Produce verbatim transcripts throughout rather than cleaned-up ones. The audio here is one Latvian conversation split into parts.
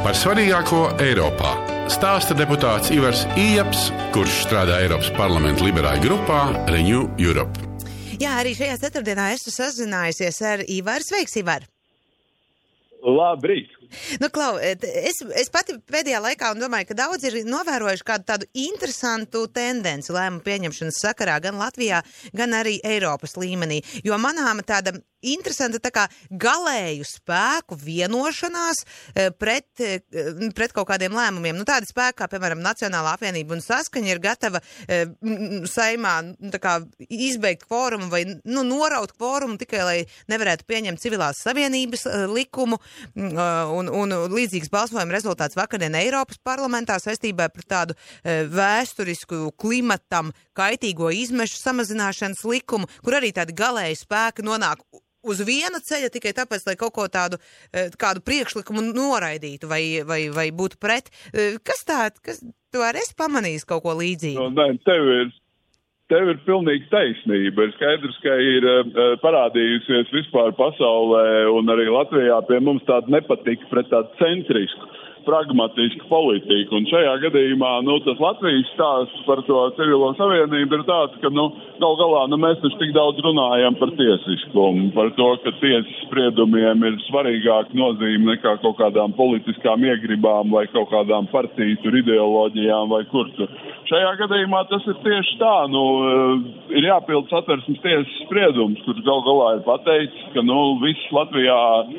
Par svarīgāko Eiropā stāsta deputāts Ivars Ieps, kurš strādā Eiropas parlamenta liberāļu grupā Renew Europe. Jā, arī šajā ceturtdienā esmu sazinājusies ar Ivaru. Sveiks, Ivar! Labrīt! Nu, Klau, es, es pati pēdējā laikā un domāju, ka daudz ir novērojuši kādu tādu interesantu tendenci lēmumu pieņemšanas sakarā gan Latvijā, gan arī Eiropas līmenī. Jo manām tāda interesanta tā kā galēju spēku vienošanās pret, pret kaut kādiem lēmumiem. Nu, tādi spēki, kā, piemēram, Nacionālā apvienība un Saskaņa ir gatava saimā tā kā izbeigt kvorumu vai nu, noraut kvorumu tikai, lai nevarētu pieņemt civilās savienības likumu. Un, un līdzīgs balsojuma rezultāts vakardien Eiropas parlamentā saistībā par tādu e, vēsturisku klimatam kaitīgo izmešu samazināšanas likumu, kur arī tādi galēji spēki nonāk uz viena ceļa tikai tāpēc, lai kaut ko tādu, e, kādu priekšlikumu noraidītu vai, vai, vai būtu pret. E, kas tā, kas, tu arī esi pamanījis kaut ko līdzīgu? No, ne, tev ir. Tev ir pilnīgi taisnība. Ir skaidrs, ka ir uh, parādījusies vispār pasaulē un arī Latvijā pie mums tāda nepatika pret tādu centrisku, pragmatisku politiku. Un šajā gadījumā, nu, tas Latvijas stāsts par to civilo savienību ir tāds, ka, nu, gal galā, nu, mēs taču tik daudz runājam par tiesiskumu, par to, ka tiesas spriedumiem ir svarīgāk nozīme nekā kaut kādām politiskām iegribām vai kaut kādām partiju tur ideoloģijām vai kur tur. Šajā gadījumā tas ir tieši tā, nu, ir jāpild Satversmes tiesas spriedums, kurš gal galā ir pateicis, ka, nu, viss Latvijā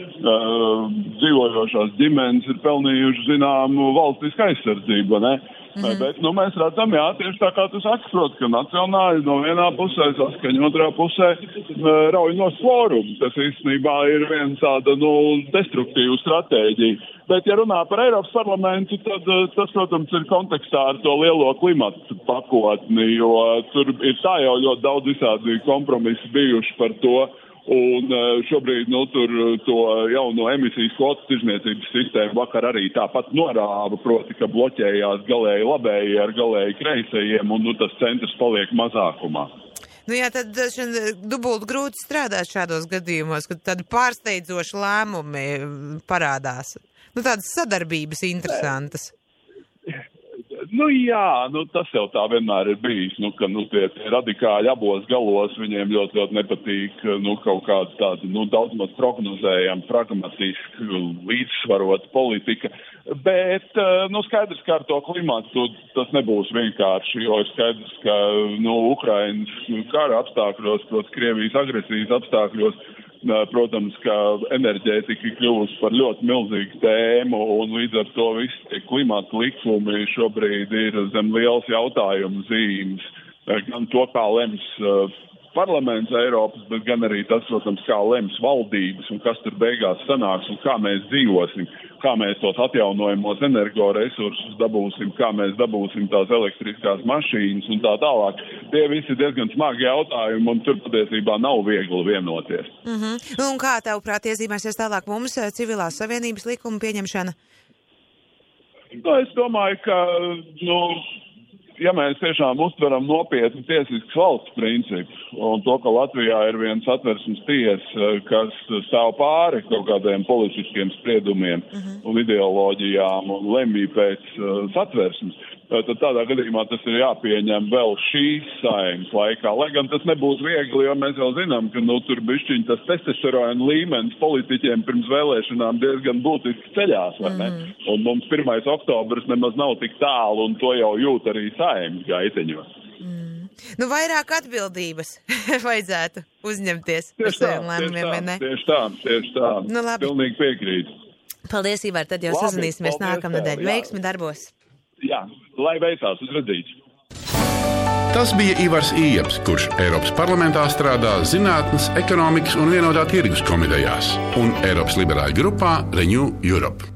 uh, dzīvojošās ģimenes ir pelnījuši zināmu valstisku aizsardzību, ne? Mm-hmm. Bet, nu, mēs redzam, jā, tieši tā kā tu saki, prot, ka nacionāļi no vienā pusē, Saskaņa otrā pusē uh, rauj no kvorumu. Tas īstenībā ir viena tāda, nu, destruktīva stratēģija. Bet, ja runā par Eiropas parlamentu, tad tas, protams, ir kontekstā ar to lielo klimatu pakotni, jo tur ir tā jau ļoti daudz visādi kompromisi bijuši par to, un šobrīd, nu, tur to jauno emisijas kvotu tirzniecības sistēmu vakar arī tāpat norāva, proti, ka bloķējās galēji labēji ar galēji kreisajiem, un, nu, tas centrs paliek mazākumā. Nu jā, tad dubult grūti strādāt šādos gadījumos, kad tādi pārsteidzoši lēmumi parādās. Nu, tādas sadarbības interesantas. Nu jā, nu tas jau tā vienmēr ir bijis, nu, ka nu, tie, tie radikāļi abos galos, viņiem ļoti, ļoti nepatīk nu, kaut kāda tāda, nu, daudz maz prognozējama, pragmatiska, līdzsvarota politika. Bet, nu, skaidrs, ka ar to klimatu tas nebūs vienkārši, jo ir skaidrs, ka, nu, Ukrainas kara apstākļos, protams, Krievijas agresijas apstākļos, protams, ka enerģētika ir kļuvusi par ļoti milzīgu tēmu, un līdz ar to visi tie klimata likumi šobrīd ir zem liels jautājumu zīmes. Gan to, kā lems parlaments Eiropas, bet gan arī tas, protams, kā lems valdības un kas tur beigās sanāks un kā mēs dzīvosim, kā mēs tos atjaunojamos energoresursus dabūsim, kā mēs dabūsim tās elektriskās mašīnas un tā tālāk. Tie visi diezgan smagi jautājumi un tur patiesībā nav viegli vienoties. Mm-hmm. Un kā tavprāt iezīmēsies tālāk mums civilās savienības likuma pieņemšana? Nu, es domāju, ka, nu, ja mēs tiešām uztveram nopietni tiesiskas valsts principus un to, ka Latvijā ir viens Satversmes tiesa, kas stāv pāri kaut kādiem politiskiem spriedumiem uh-huh. un ideoloģijām un lemj pēc uh, Satversmes, tad tādā gadījumā tas ir jāpieņem vēl šīs saeimas laikā. Lai gan tas nebūs viegli, jo mēs jau zinām, ka nu, tur bišķiņ tas testosterona līmenis politiķiem pirms vēlēšanām diezgan būtiski ceļās, vai ne? Mm. Un mums pirmais oktobrs nemaz nav tik tālu, un to jau jūt arī saeimas gaiteņos. Mm. Nu, vairāk atbildības vajadzētu uzņemties par saviem lēmumiem, vai ne? Tieši tā, tieši tā. Nu, labi. Pilnīgi piekrīt. Paldies, Ivar, tad jau labi, sazināsimies nākamnedēļ. Veiksmi darbos. Jā, lai veicās, uz redzīšu. Tas bija Ivars Ieps, kurš Eiropas parlamentā strādā Zinātnes, ekonomikas un vienotā tirgus komitejās un Eiropas liberāļu grupā Renew Europe.